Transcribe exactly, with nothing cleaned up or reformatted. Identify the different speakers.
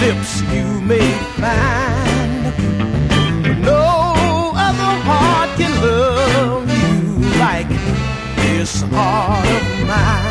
Speaker 1: lips you may find. No other heart can love you like this heart of mine.